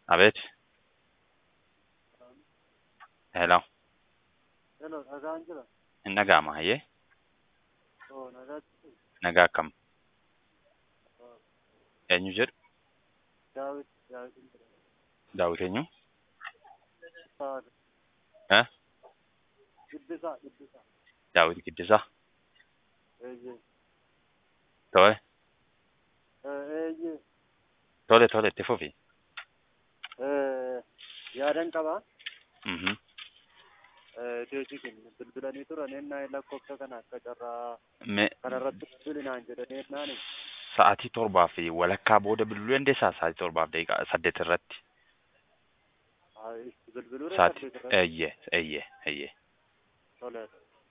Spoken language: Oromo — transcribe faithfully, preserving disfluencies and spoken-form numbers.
Abet. Hello. Hello, nagaan jira. Nagama haye. Oo, nagaatti. Nagaa kam. Oo, Eenyu jedhu. Daawit, Daawitin jira. Daawit eenyu. Faadha. Eh? Giddisaa, Giddisaa. Daawit Giddisaa. Eeyyee. Tole. Eh, Eeyyee. Tole tole itti fufi. Eh, Yaadan qabaa. Mhm. Eh, Deesikin bilbilanii turan ennaa lakkoofsa kana akka carraa Me kanarratti bilbilinaan jedhanii ennaani. sa'aatii torbaa fi walakkaa booda bilbiluu dandeessaa sa'aatii torbaaf daqiiqaa saddeet irratti. Haa, bilbiluudha Sa'aatii saddeet irratti. eeyyee eeyyee eeyyee. Tole.